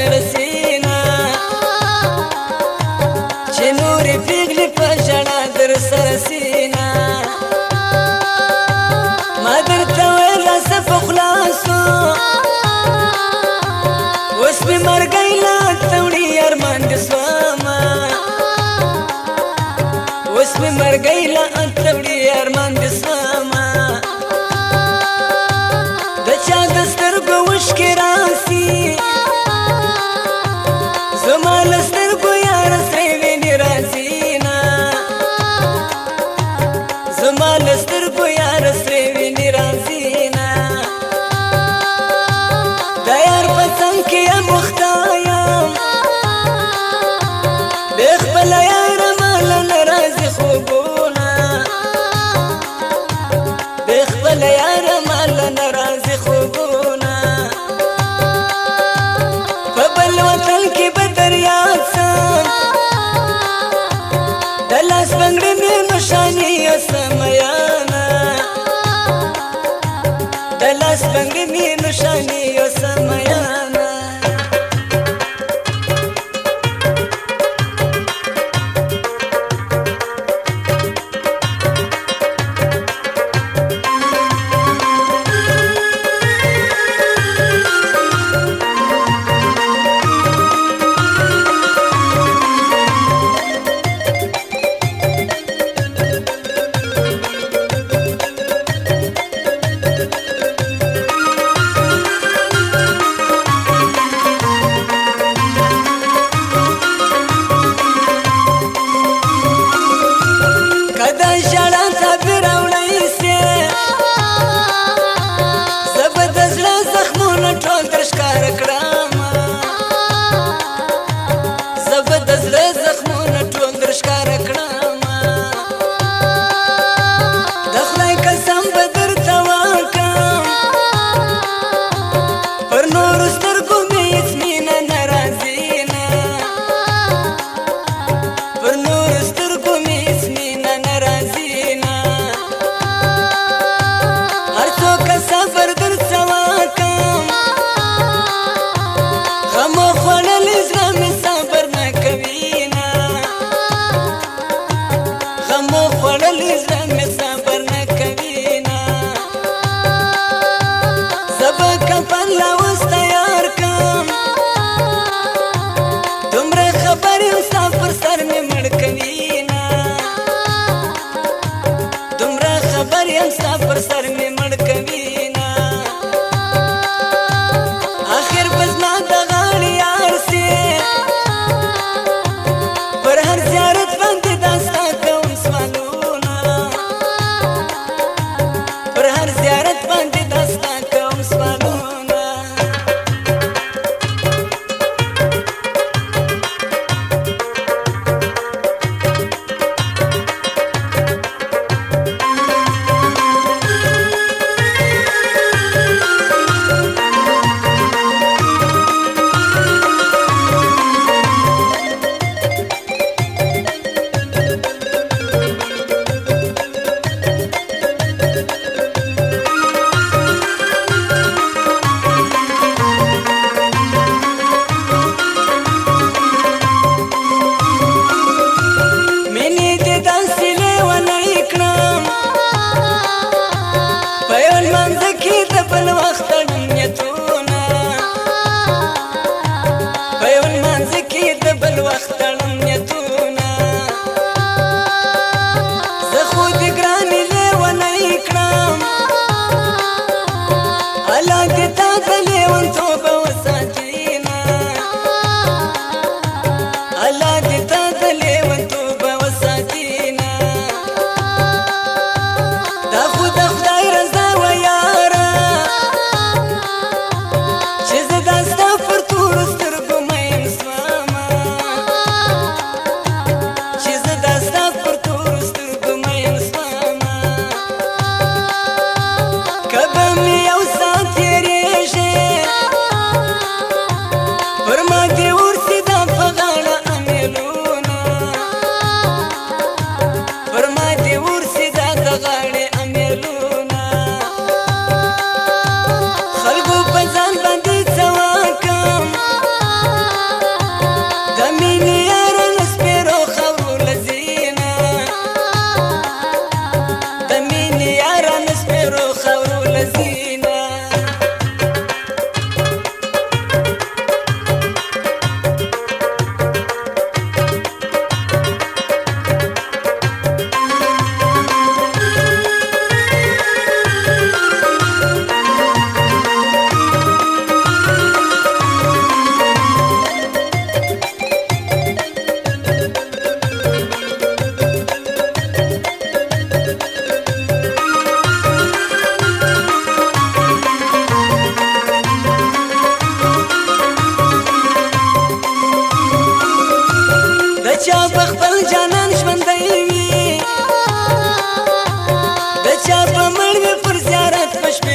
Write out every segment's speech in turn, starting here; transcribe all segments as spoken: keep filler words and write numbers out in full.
رسینا چې نورې پیغلې په ژړا در سره سینا ما درته ویل راسه په خلاصو اوس مې مرګی لا توړي ارمان دې سوما اوس مې مرګی لا توړي ارمان دې سوما د چا د سترګو اوښکې راسي زما له سترګو یاره سرې وینې راځي نه زما له سترګو یاره سرې وینې راځي نه د یار په څنګ کې یم وخته یم بې خپله یاره ماله نه راځي خوبونه بې خپله یاره ماله نه راځي خوبونه په بل وطن کې به دریاب سم د لاس بنګړې مې نوشانې یوسم میانه د لاس بنګړې مې نوشانې یوسم میانه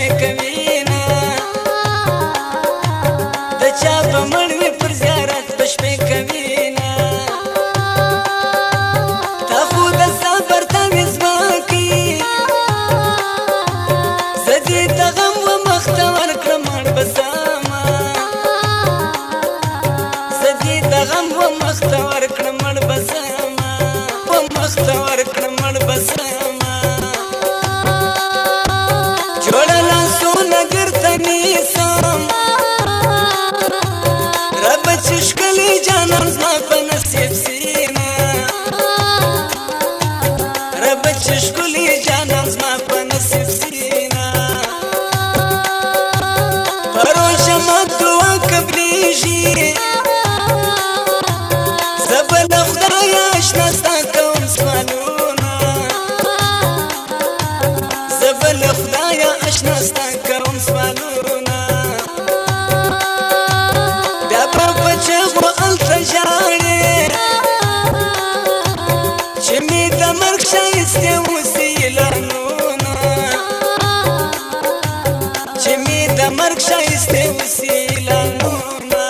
کوي نه د چا په مړ وي پر زیارت په شپې کوي نه تا خو د صبر تعویض وکړي زه دې د غم و مخ ته ورکړم مړ به سمه زه دې د غم و مخ ته ورکړم مړ به سمه و مخ ته ورکړم مړ به سمه جوړه لاسونه درته نیسم رب چې ښکلی جانان زما په نصیب سي نه رب چې ښکلی جانان زما په نصیب سي نه پروشه ما دعا قبلیږي زه به له خدایه اشنا ستا کوم سوالونه زه به له خدایه اشنا ستا کوم سوالونه بیا به په چغو هلته ژاړې چې مې د مرګ ښایستې اوسي اعلانونه چې مې د مرګ ښایستې اوسي اعلانونه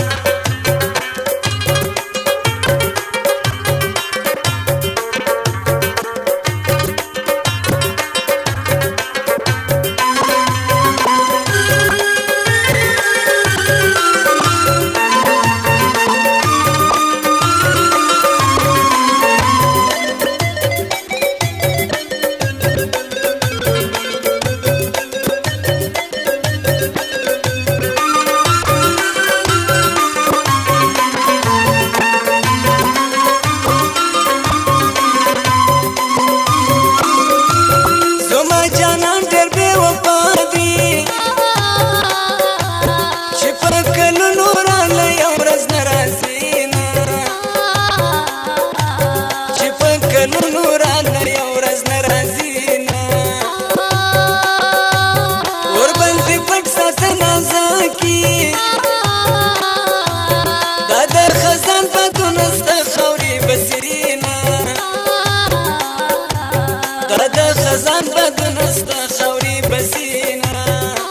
خزان بدنستا خوري بسینا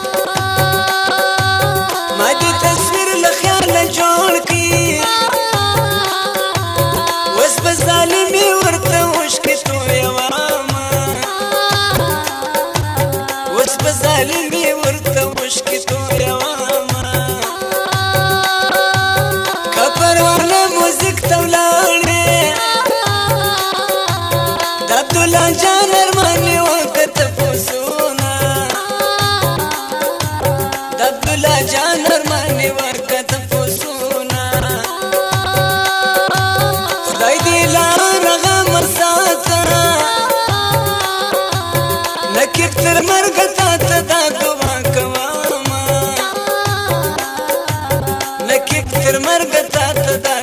ما دې تصویر له خیاله جوړ کړي اوس به ظالمي ورته اوښکې تویومه اوس به ظالمي ورته اوښکې تویومه که پروانه موزیک ته ولاړې د عبدالله جان ارماني وکړه تپوسونه د عبدالله جان ارماني وکړه تپوسونه خدای دې لاره غمه ساته نقیب تر مرګه تا ته دا دعا کومه نقیب تر مرګه تا ته دا